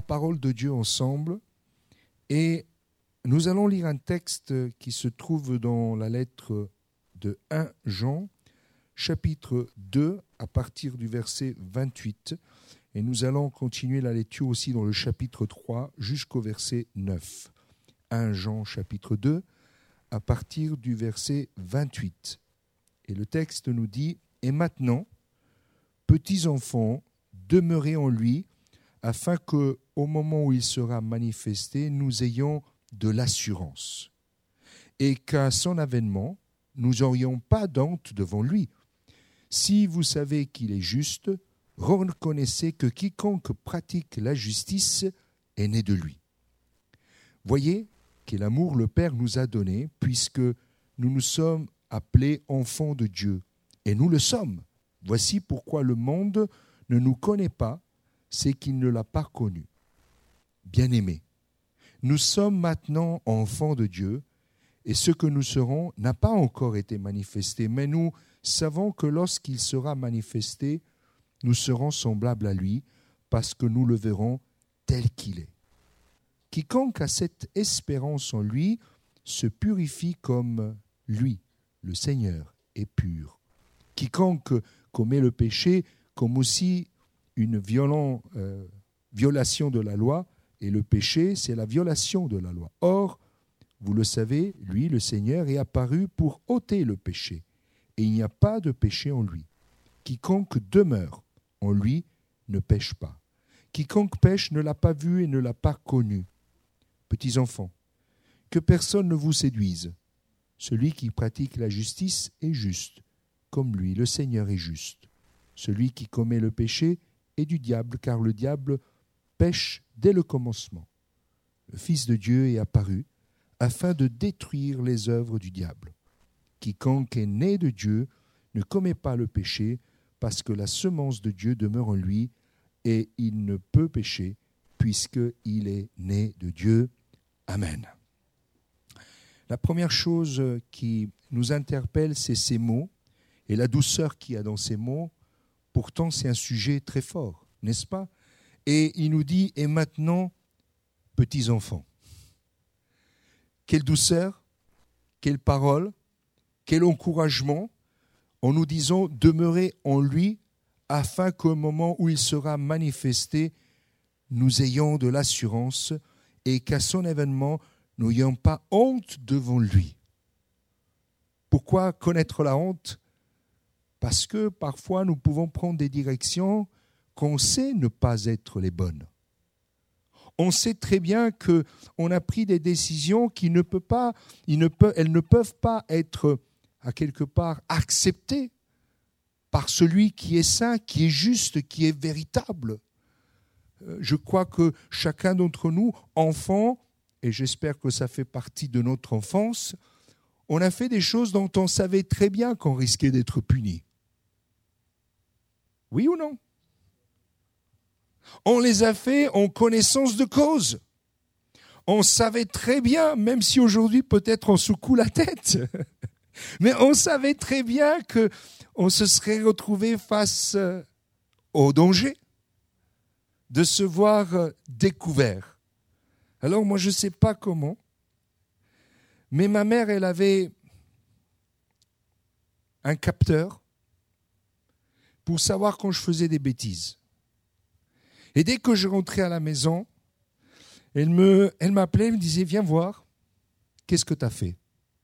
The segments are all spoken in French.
parole de Dieu ensemble et nous allons lire un texte qui se trouve dans la lettre de 1 Jean, chapitre 2, à partir du verset 28. Et nous allons continuer la lecture aussi dans le chapitre 3 jusqu'au verset 9. 1 Jean, chapitre 2, à partir du verset 28. Et le texte nous dit « Et maintenant, petits enfants, demeurez en lui, afin que, au moment où il sera manifesté, nous ayons de l'assurance, et qu'à son avènement, nous n'aurions pas d'honte devant lui. Si vous savez qu'il est juste, reconnaissez que quiconque pratique la justice est né de lui. Voyez quel amour le Père nous a donné, puisque nous nous sommes appelés enfants de Dieu, et nous le sommes. Voici pourquoi le monde ne nous connaît pas, c'est qu'il ne l'a pas connu. Bien-aimés, nous sommes maintenant enfants de Dieu, et ce que nous serons n'a pas encore été manifesté, mais nous savons que lorsqu'il sera manifesté, nous serons semblables à lui, parce que nous le verrons tel qu'il est. Quiconque a cette espérance en lui se purifie comme lui, le Seigneur, est pur. Quiconque commet le péché comme aussi une violation de la loi, et le péché, c'est la violation de la loi. Or, vous le savez, lui, le Seigneur, est apparu pour ôter le péché, et il n'y a pas de péché en lui. Quiconque demeure en lui ne pêche pas. Quiconque pêche ne l'a pas vu et ne l'a pas connu. Petits enfants, que personne ne vous séduise. Celui qui pratique la justice est juste, comme lui, le Seigneur est juste. Celui qui commet le péché est du diable, car le diable pêche dès le commencement. Le Fils de Dieu est apparu afin de détruire les œuvres du diable. Quiconque est né de Dieu ne commet pas le péché, parce que la semence de Dieu demeure en lui, et il ne peut pécher, puisqu'il est né de Dieu. Amen. La première chose qui nous interpelle, c'est ces mots, et la douceur qu'il y a dans ces mots. Pourtant, c'est un sujet très fort, n'est-ce pas? Et il nous dit, et maintenant, petits enfants. Quelle douceur, quelle parole, quel encouragement, en nous disant, demeurez en lui, afin qu'au moment où il sera manifesté, nous ayons de l'assurance et qu'à son événement, nous n'ayons pas honte devant lui. Pourquoi connaître la honte? Parce que parfois, nous pouvons prendre des directions qu'on sait ne pas être les bonnes. On sait très bien qu'on a pris des décisions qui elles ne peuvent pas être, à quelque part, acceptées par celui qui est saint, qui est juste, qui est véritable. Je crois que chacun d'entre nous, enfants, et j'espère que ça fait partie de notre enfance, on a fait des choses dont on savait très bien qu'on risquait d'être puni. Oui ou non? On les a fait en connaissance de cause. On savait très bien, même si aujourd'hui peut-être on secoue la tête, mais on savait très bien qu'on se serait retrouvé face au danger de se voir découvert. Alors moi je ne sais pas comment, mais ma mère, elle avait un capteur pour savoir quand je faisais des bêtises. Et dès que je rentrais à la maison, elle m'appelait, elle me disait « Viens voir, qu'est-ce que tu as fait ?»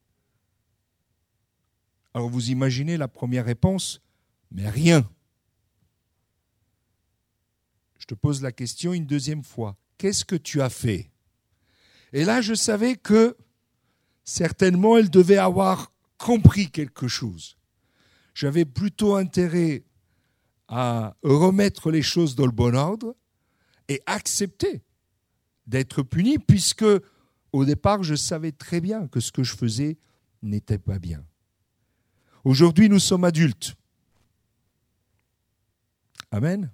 Alors vous imaginez la première réponse, mais rien. Je te pose la question une deuxième fois, qu'est-ce que tu as fait? Et là, je savais que certainement, elle devait avoir compris quelque chose. J'avais plutôt intérêt à remettre les choses dans le bon ordre et accepter d'être puni, puisque au départ, je savais très bien que ce que je faisais n'était pas bien. Aujourd'hui, nous sommes adultes. Amen.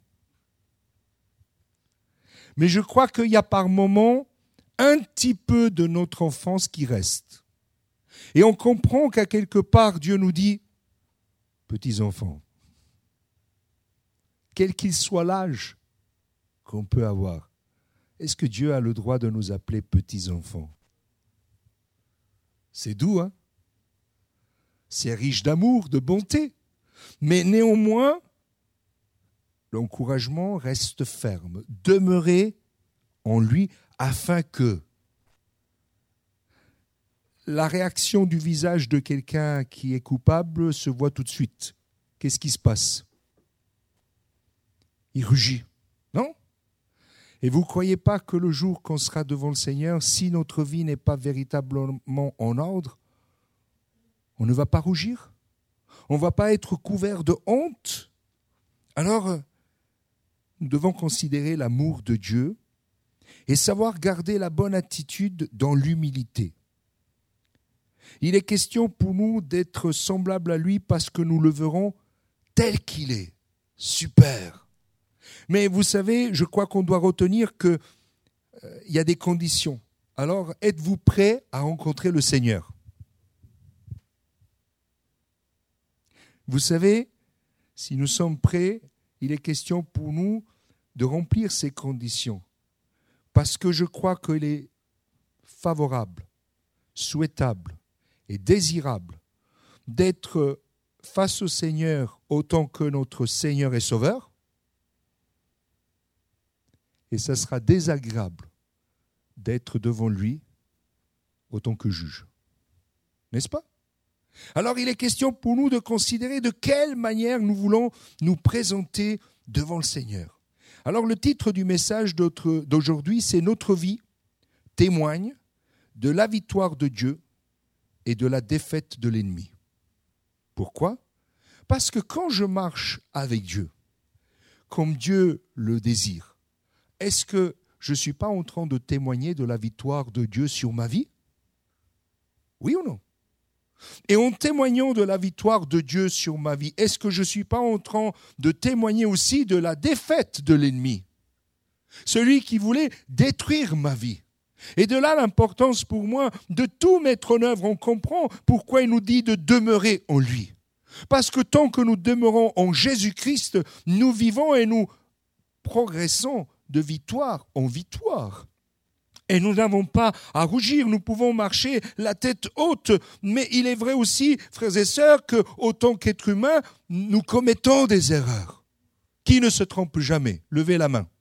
Mais je crois qu'il y a par moments un petit peu de notre enfance qui reste. Et on comprend qu'à quelque part, Dieu nous dit, petits enfants, quel qu'il soit l'âge qu'on peut avoir, Est-ce que Dieu a le droit de nous appeler petits-enfants? C'est doux, hein? C'est riche d'amour, de bonté. Mais néanmoins, l'encouragement reste ferme. Demeurez en lui afin que la réaction du visage de quelqu'un qui est coupable se voit tout de suite. Qu'est-ce qui se passe? Il rugit, non? Et vous ne croyez pas que le jour qu'on sera devant le Seigneur, si notre vie n'est pas véritablement en ordre, on ne va pas rougir? On ne va pas être couvert de honte? Alors, nous devons considérer l'amour de Dieu et savoir garder la bonne attitude dans l'humilité. Il est question pour nous d'être semblables à lui parce que nous le verrons tel qu'il est. Super. Mais vous savez, je crois qu'on doit retenir qu'il y a des conditions. Alors, êtes-vous prêts à rencontrer le Seigneur? Vous savez, si nous sommes prêts, il est question pour nous de remplir ces conditions. Parce que je crois qu'il est favorable, souhaitable et désirable d'être face au Seigneur autant que notre Seigneur est Sauveur. Et ça sera désagréable d'être devant lui autant que juge. N'est-ce pas? Alors il est question pour nous de considérer de quelle manière nous voulons nous présenter devant le Seigneur. Alors le titre du message d'aujourd'hui, c'est « Notre vie témoigne de la victoire de Dieu et de la défaite de l'ennemi ». Pourquoi? Parce que quand je marche avec Dieu, comme Dieu le désire, est-ce que je ne suis pas en train de témoigner de la victoire de Dieu sur ma vie? Oui ou non? Et en témoignant de la victoire de Dieu sur ma vie, est-ce que je ne suis pas en train de témoigner aussi de la défaite de l'ennemi? Celui qui voulait détruire ma vie. Et de là l'importance pour moi de tout mettre en œuvre. On comprend pourquoi il nous dit de demeurer en lui. Parce que tant que nous demeurons en Jésus-Christ, nous vivons et nous progressons de victoire en victoire. Et nous n'avons pas à rougir, nous pouvons marcher la tête haute. Mais il est vrai aussi, frères et sœurs, qu'autant qu'être humain, nous commettons des erreurs. Qui ne se trompe jamais? Levez la main.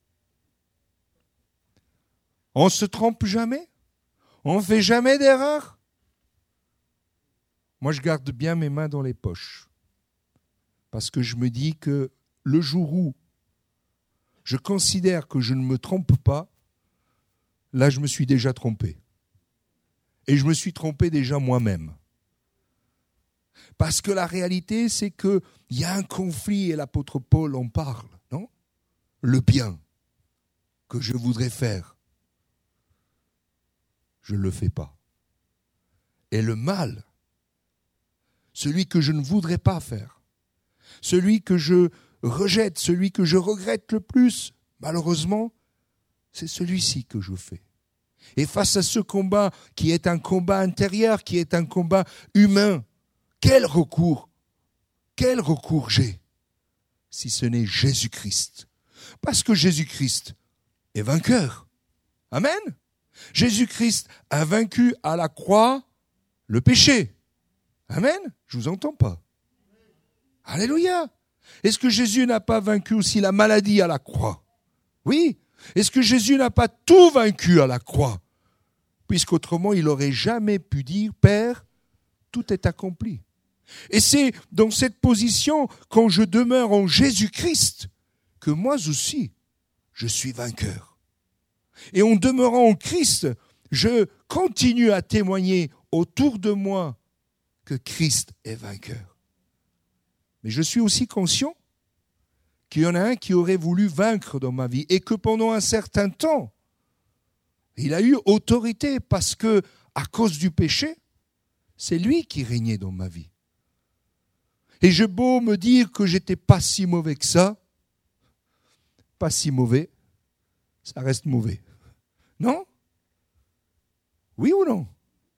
On ne se trompe jamais? On ne fait jamais d'erreur? Moi, je garde bien mes mains dans les poches. Parce que je me dis que le jour où je considère que je ne me trompe pas, là, je me suis déjà trompé. Et je me suis trompé déjà moi-même. Parce que la réalité, c'est qu'il y a un conflit, et l'apôtre Paul en parle, non? Le bien que je voudrais faire, je ne le fais pas. Et le mal, celui que je ne voudrais pas faire, celui que je rejette, celui que je regrette le plus, malheureusement, c'est celui-ci que je fais. Et face à ce combat, qui est un combat intérieur, qui est un combat humain, quel recours j'ai, si ce n'est Jésus-Christ? Parce que Jésus-Christ est vainqueur. Amen. Jésus-Christ a vaincu à la croix le péché. Amen. Je ne vous entends pas. Alléluia. Est-ce que Jésus n'a pas vaincu aussi la maladie à la croix? Oui. Est-ce que Jésus n'a pas tout vaincu à la croix? Puisqu'autrement, il n'aurait jamais pu dire, Père, tout est accompli. Et c'est dans cette position, quand je demeure en Jésus-Christ, que moi aussi, je suis vainqueur. Et en demeurant en Christ, je continue à témoigner autour de moi que Christ est vainqueur. Mais je suis aussi conscient qu'il y en a un qui aurait voulu vaincre dans ma vie et que pendant un certain temps, il a eu autorité parce que, à cause du péché, c'est lui qui régnait dans ma vie. Et j'ai beau me dire que j'étais pas si mauvais que ça, pas si mauvais, ça reste mauvais. Non? Oui ou non?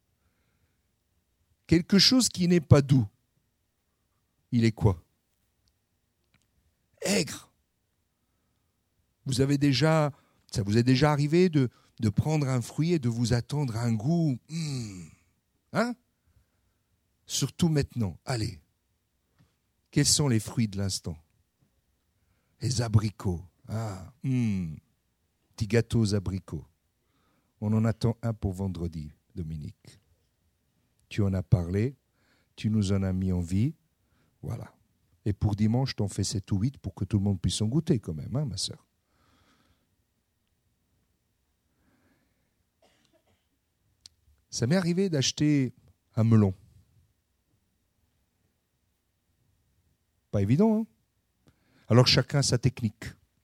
Quelque chose qui n'est pas doux, il est quoi? Aigre. Vous avez déjà Ça vous est déjà arrivé de prendre un fruit et de vous attendre à un goût hein? Surtout maintenant. Allez. Quels sont les fruits de l'instant? Les abricots. Petits gâteaux aux abricots. On en attend un pour vendredi, Dominique. Tu en as parlé, tu nous en as mis en vie. Voilà. Et pour dimanche, t'en fais 7 ou 8 pour que tout le monde puisse en goûter quand même, hein, ma sœur. Ça m'est arrivé d'acheter un melon. Pas évident, hein? Alors chacun a sa technique.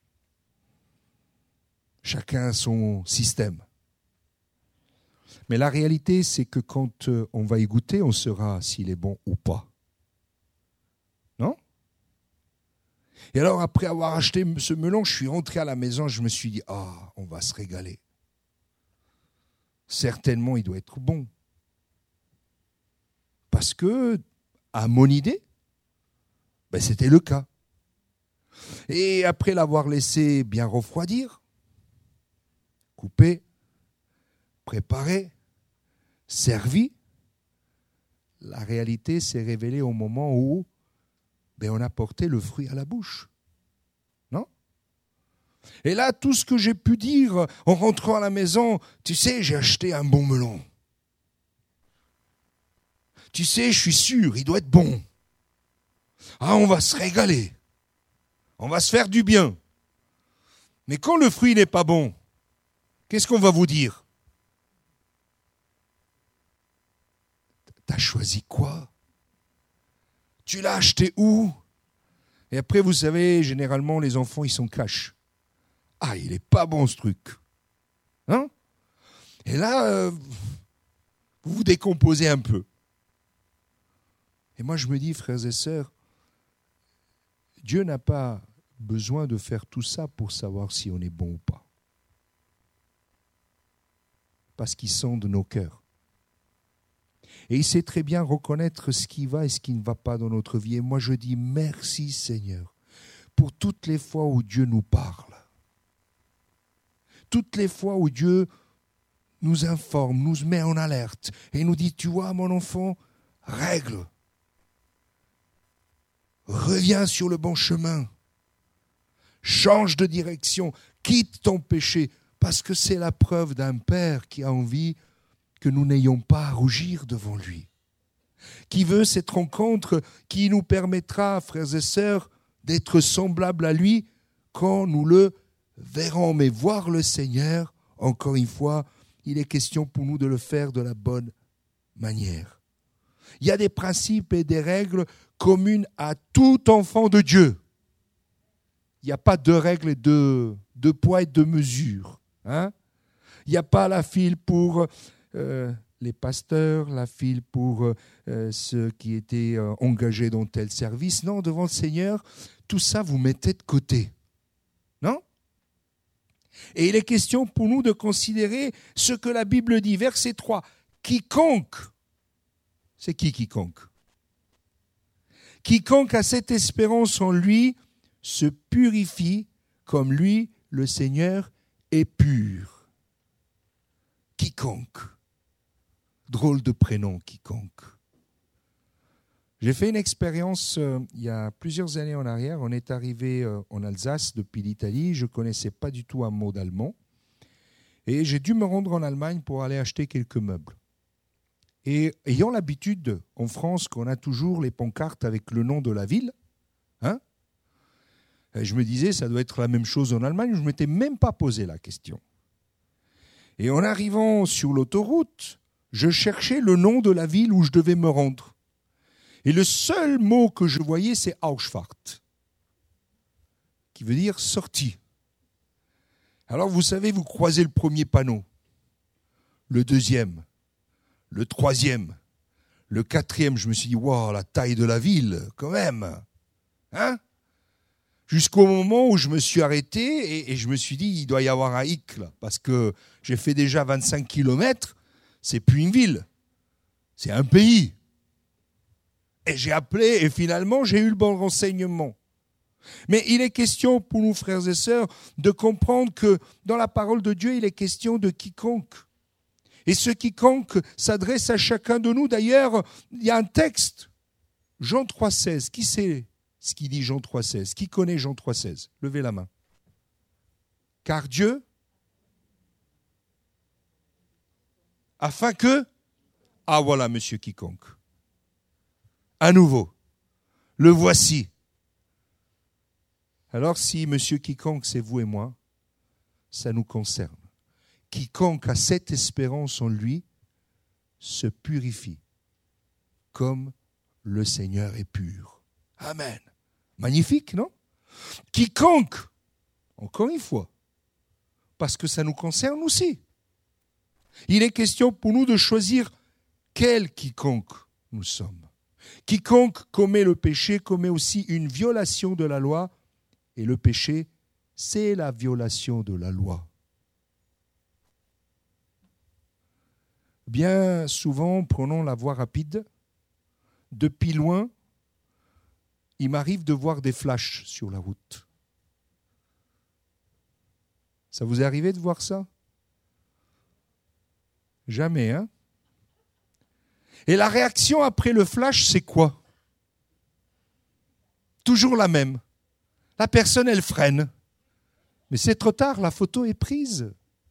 Chacun a son système. Mais la réalité, c'est que quand on va y goûter, on saura s'il est bon ou pas. Non? Et alors, après avoir acheté ce melon, je suis rentré à la maison, je me suis dit, on va se régaler. Certainement, il doit être bon. Parce que, à mon idée, c'était le cas. Et après l'avoir laissé bien refroidir, coupé, préparé, servi, la réalité s'est révélée au moment où on a porté le fruit à la bouche. Non? Et là, tout ce que j'ai pu dire en rentrant à la maison, tu sais, j'ai acheté un bon melon. Tu sais, je suis sûr, il doit être bon. On va se régaler. On va se faire du bien. Mais quand le fruit n'est pas bon, qu'est-ce qu'on va vous dire? T'as choisi quoi? Tu l'as acheté où? Et après, vous savez, généralement, les enfants, ils s'en cachent. Il n'est pas bon ce truc. Hein? Et là, vous vous décomposez un peu. Et moi, je me dis, frères et sœurs, Dieu n'a pas besoin de faire tout ça pour savoir si on est bon ou pas. Parce qu'il sonde nos cœurs. Et il sait très bien reconnaître ce qui va et ce qui ne va pas dans notre vie. Et moi, je dis merci, Seigneur, pour toutes les fois où Dieu nous parle. Toutes les fois où Dieu nous informe, nous met en alerte et nous dit, tu vois, mon enfant, règle. Reviens sur le bon chemin. Change de direction. Quitte ton péché. Parce que c'est la preuve d'un père qui a envie que nous n'ayons pas à rougir devant lui. Qui veut cette rencontre qui nous permettra, frères et sœurs, d'être semblables à lui quand nous le verrons. Mais voir le Seigneur, encore une fois, il est question pour nous de le faire de la bonne manière. Il y a des principes et des règles communes à tout enfant de Dieu. Il n'y a pas de règles et de poids et de mesures. Hein? Il n'y a pas la file pour les pasteurs, la file pour ceux qui étaient engagés dans tel service. Non, devant le Seigneur, tout ça vous mettez de côté. Non? Et il est question pour nous de considérer ce que la Bible dit. Verset 3. Quiconque, c'est qui quiconque? Quiconque a cette espérance en lui se purifie comme lui, le Seigneur, est pur. Quiconque. Drôle de prénom, quiconque. J'ai fait une expérience il y a plusieurs années en arrière. On est arrivé en Alsace depuis l'Italie. Je ne connaissais pas du tout un mot d'allemand. Et j'ai dû me rendre en Allemagne pour aller acheter quelques meubles. Et ayant l'habitude en France qu'on a toujours les pancartes avec le nom de la ville, hein, je me disais ça doit être la même chose en Allemagne. Je ne m'étais même pas posé la question. Et en arrivant sur l'autoroute, je cherchais le nom de la ville où je devais me rendre. Et le seul mot que je voyais, c'est Ausfahrt, qui veut dire sortie. Alors vous savez, vous croisez le premier panneau, le deuxième, le troisième, le quatrième. Je me suis dit, wow, la taille de la ville, quand même. Hein? Jusqu'au moment où je me suis arrêté et je me suis dit, il doit y avoir un hic, là, parce que j'ai fait déjà 25 kilomètres, c'est plus une ville, c'est un pays. Et j'ai appelé et finalement, j'ai eu le bon renseignement. Mais il est question pour nous, frères et sœurs, de comprendre que dans la parole de Dieu, il est question de quiconque. Et ce quiconque s'adresse à chacun de nous. D'ailleurs, il y a un texte, Jean 3,16. Qui sait ce qu'il dit Jean 3,16 ? Qui connaît Jean 3,16 ? Levez la main. Car Dieu, afin que... Ah voilà, monsieur quiconque. À nouveau, le voici. Alors si monsieur quiconque, c'est vous et moi, ça nous concerne. Quiconque a cette espérance en lui se purifie comme le Seigneur est pur. Amen. Magnifique, non ? Quiconque, encore une fois, parce que ça nous concerne aussi. Il est question pour nous de choisir quel quiconque nous sommes. Quiconque commet le péché commet aussi une violation de la loi, et le péché, c'est la violation de la loi. Bien souvent, prenons la voie rapide. Depuis loin, il m'arrive de voir des flashs sur la route. Ça vous est arrivé de voir ça ? Jamais, hein ? Et la réaction après le flash, c'est quoi ? Toujours la même. La personne, elle freine. Mais c'est trop tard, la photo est prise. Non ?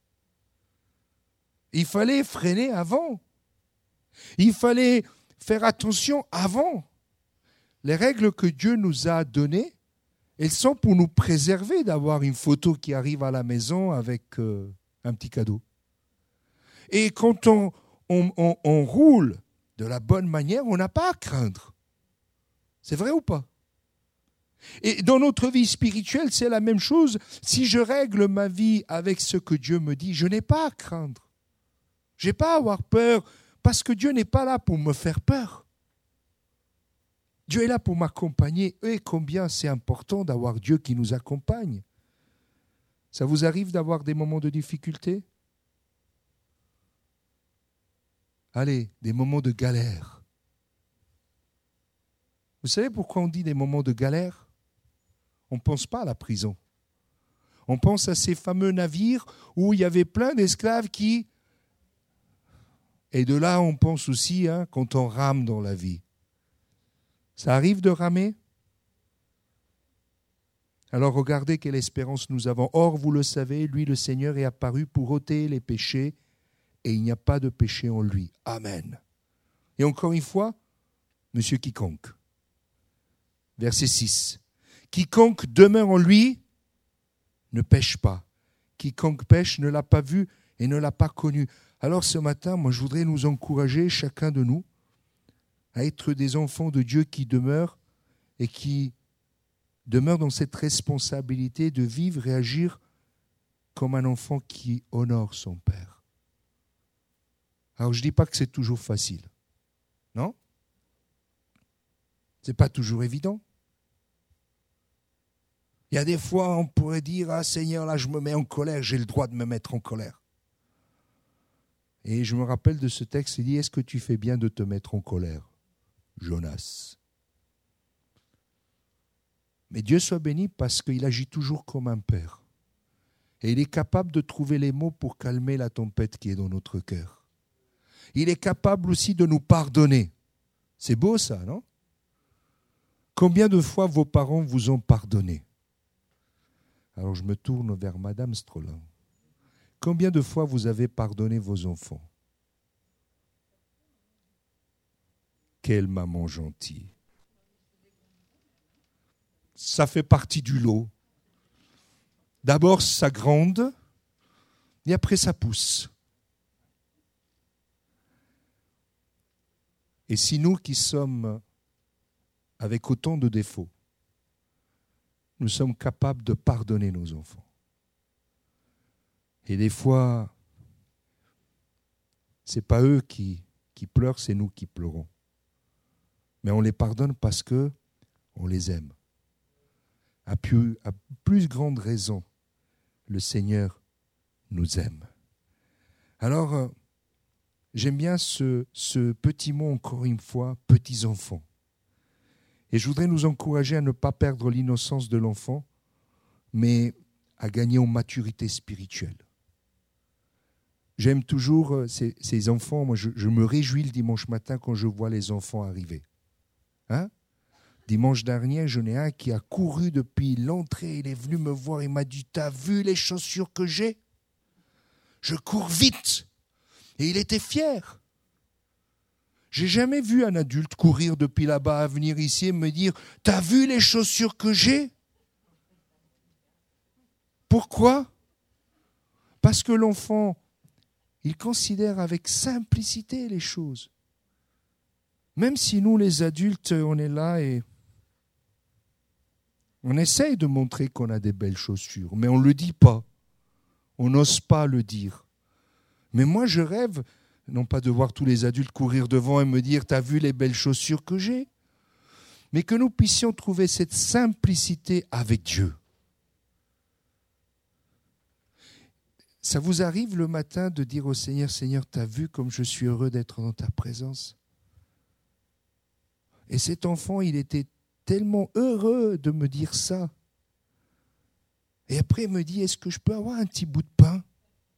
Il fallait freiner avant. Il fallait faire attention avant. Les règles que Dieu nous a données, elles sont pour nous préserver d'avoir une photo qui arrive à la maison avec un petit cadeau. Et quand on roule de la bonne manière, on n'a pas à craindre. C'est vrai ou pas ? Et dans notre vie spirituelle, c'est la même chose. Si je règle ma vie avec ce que Dieu me dit, je n'ai pas à craindre. Je n'ai pas à avoir peur, parce que Dieu n'est pas là pour me faire peur. Dieu est là pour m'accompagner. Et combien c'est important d'avoir Dieu qui nous accompagne. Ça vous arrive d'avoir des moments de difficulté ? Allez, des moments de galère. Vous savez pourquoi on dit des moments de galère ? On ne pense pas à la prison. On pense à ces fameux navires où il y avait plein d'esclaves qui... Et de là, on pense aussi quand on rame dans la vie. Ça arrive de ramer ? Alors regardez quelle espérance nous avons. Or, vous le savez, lui, le Seigneur, est apparu pour ôter les péchés et il n'y a pas de péché en lui. Amen. Et encore une fois, monsieur quiconque. Verset 6. Quiconque demeure en lui ne pêche pas. Quiconque pêche ne l'a pas vu et ne l'a pas connu. Alors ce matin, moi je voudrais nous encourager, chacun de nous, à être des enfants de Dieu qui demeurent et qui demeurent dans cette responsabilité de vivre et agir comme un enfant qui honore son Père. Alors je ne dis pas que c'est toujours facile, non ? Ce n'est pas toujours évident. Il y a des fois, on pourrait dire, ah Seigneur, là je me mets en colère, j'ai le droit de me mettre en colère. Et je me rappelle de ce texte, il dit, est-ce que tu fais bien de te mettre en colère, Jonas ? Mais Dieu soit béni parce qu'il agit toujours comme un père. Et il est capable de trouver les mots pour calmer la tempête qui est dans notre cœur. Il est capable aussi de nous pardonner. C'est beau ça, non ? Combien de fois vos parents vous ont pardonné ? Alors je me tourne vers Madame Strollin. Combien de fois vous avez pardonné vos enfants ? Quelle maman gentille. Ça fait partie du lot. D'abord, ça gronde, et après, ça pousse. Et si nous qui sommes avec autant de défauts, nous sommes capables de pardonner nos enfants. Et des fois, ce n'est pas eux qui pleurent, c'est nous qui pleurons. Mais on les pardonne parce qu'on les aime. À plus grande raison, le Seigneur nous aime. Alors, j'aime bien ce petit mot, encore une fois, petits enfants. Et je voudrais nous encourager à ne pas perdre l'innocence de l'enfant, mais à gagner en maturité spirituelle. J'aime toujours ces enfants. Moi, je me réjouis le dimanche matin quand je vois les enfants arriver. Hein? Dimanche dernier, j'en ai un qui a couru depuis l'entrée. Il est venu me voir. Il m'a dit, t'as vu les chaussures que j'ai? Je cours vite. Et il était fier. J'ai jamais vu un adulte courir depuis là-bas à venir ici et me dire, t'as vu les chaussures que j'ai? Pourquoi? Parce que l'enfant, il considère avec simplicité les choses. Même si nous, les adultes, on est là et on essaye de montrer qu'on a des belles chaussures, mais on ne le dit pas. On n'ose pas le dire. Mais moi, je rêve, non pas de voir tous les adultes courir devant et me dire « T'as vu les belles chaussures que j'ai ?» mais que nous puissions trouver cette simplicité avec Dieu. Ça vous arrive le matin de dire au Seigneur, « Seigneur, t'as vu comme je suis heureux d'être dans ta présence ?» Et cet enfant, il était tellement heureux de me dire ça. Et après, il me dit, « Est-ce que je peux avoir un petit bout de pain ?»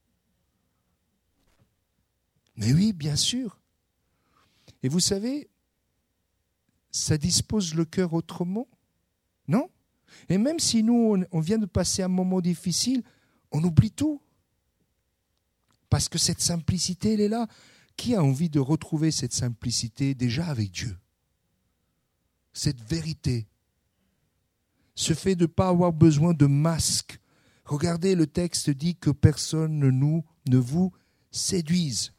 Mais oui, bien sûr. Et vous savez, ça dispose le cœur autrement, non? Et même si nous, on vient de passer un moment difficile, on oublie tout. Parce que cette simplicité, elle est là. Qui a envie de retrouver cette simplicité déjà avec Dieu? Cette vérité. Ce fait de ne pas avoir besoin de masque. Regardez, le texte dit que personne ne vous séduise.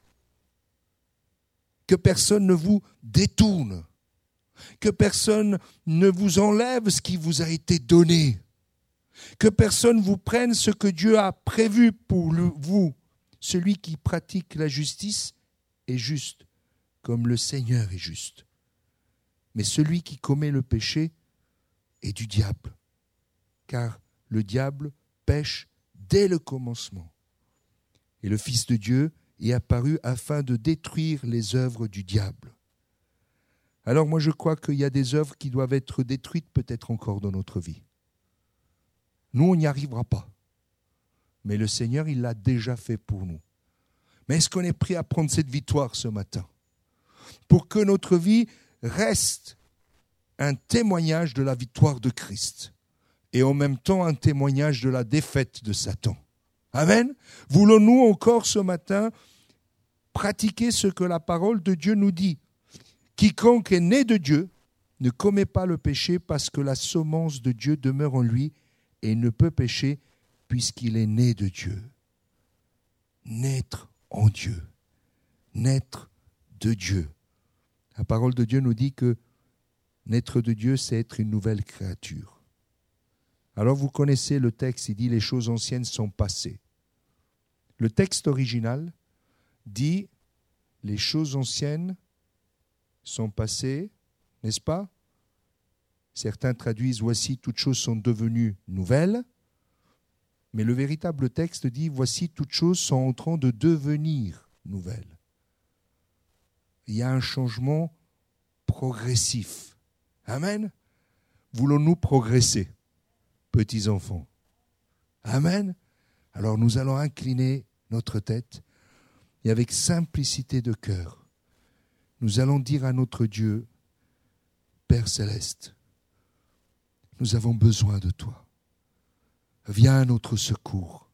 Que personne ne vous détourne. Que personne ne vous enlève ce qui vous a été donné. Que personne vous prenne ce que Dieu a prévu pour vous. Celui qui pratique la justice est juste, comme le Seigneur est juste. Mais celui qui commet le péché est du diable, car le diable pêche dès le commencement. Et le Fils de Dieu est apparu afin de détruire les œuvres du diable. Alors moi je crois qu'il y a des œuvres qui doivent être détruites peut-être encore dans notre vie. Nous, on n'y arrivera pas. Mais le Seigneur, il l'a déjà fait pour nous. Mais est-ce qu'on est prêt à prendre cette victoire ce matin? Pour que notre vie reste un témoignage de la victoire de Christ et en même temps un témoignage de la défaite de Satan. Amen. Voulons-nous encore ce matin pratiquer ce que la parole de Dieu nous dit? Quiconque est né de Dieu ne commet pas le péché parce que la semence de Dieu demeure en lui et ne peut pécher puisqu'il est né de Dieu. Naître en Dieu. Naître de Dieu. La parole de Dieu nous dit que naître de Dieu, c'est être une nouvelle créature. Alors vous connaissez le texte, il dit « les choses anciennes sont passées ». Le texte original dit « les choses anciennes sont passées », n'est-ce pas? Certains traduisent « voici, toutes choses sont devenues nouvelles ». Mais le véritable texte dit « voici, toutes choses sont en train de devenir nouvelles ». Il y a un changement progressif. Amen. Voulons-nous progresser, petits enfants? Amen. Alors nous allons incliner notre tête et avec simplicité de cœur, nous allons dire à notre Dieu, Père céleste, nous avons besoin de toi. Viens à notre secours.